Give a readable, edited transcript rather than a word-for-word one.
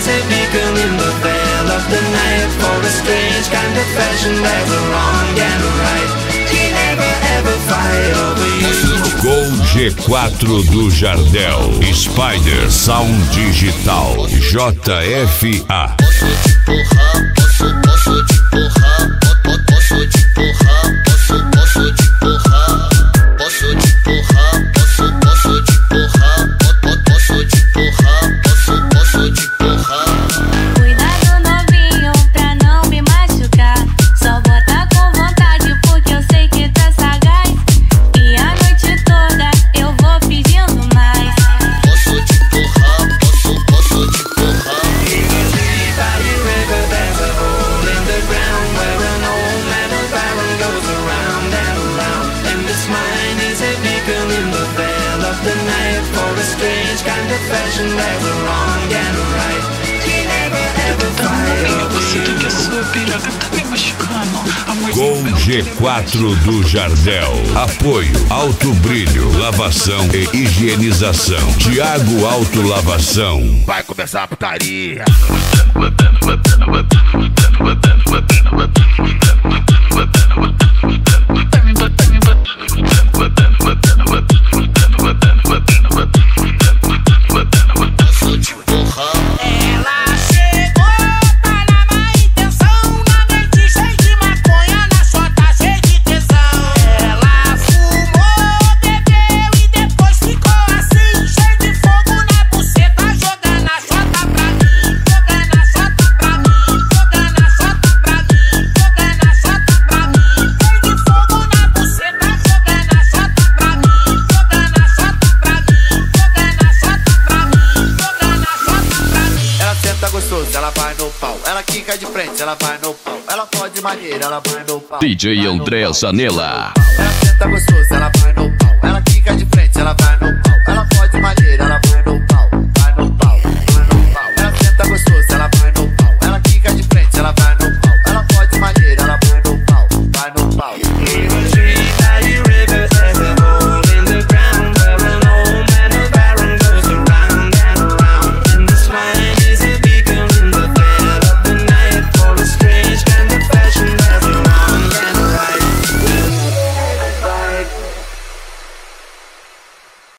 is a beacon in the veil of the night, for a strange kind of fashion. There's a wrong and a right. He never ever fight over you. Gol G4 do Jardel, Spider Sound Digital, JFA. Posso te empurrar, posso te empurrar, posso te empurrar, posso te empurrar, posso te empurrar, posso te empurrar, posso te empurrar. Cuidado novinho pra não me machucar, só bota com vontade porque eu sei que tá sagaz, e a noite toda eu vou pedindo mais. Posso te empurrar, posso te empurrar. The night, for a strange kind of fashion. There's a wrong and a right. He never ever fight over you. Gol G4 do Jardel. Apoio Alto Brilho, lavação e higienização. Thiago Auto Lavação. Vai começar a putaria. Ela chegou, tá na má intenção, na noite cheia de maconha, na chota cheia de tesão. Ela fumou, bebeu e depois ficou assim, cheio de fogo na buceta, jogando a chota pra mim, jogando a chota pra mim, jogando a chota pra mim, jogando a chota pra mim, cheio de fogo na buceta, jogando a chota pra mim, jogando a chota pra mim, jogando a chota pra mim, jogando a chota pra mim. Ela senta gostoso, ela vai no pau. Ela quica de frente, ela vai no pau. Ela pode maneira, ela vai no pau. DJ André Zanella. Ela senta gostoso, ela vai no pau. Ela quica de frente, ela vai no pau. Ela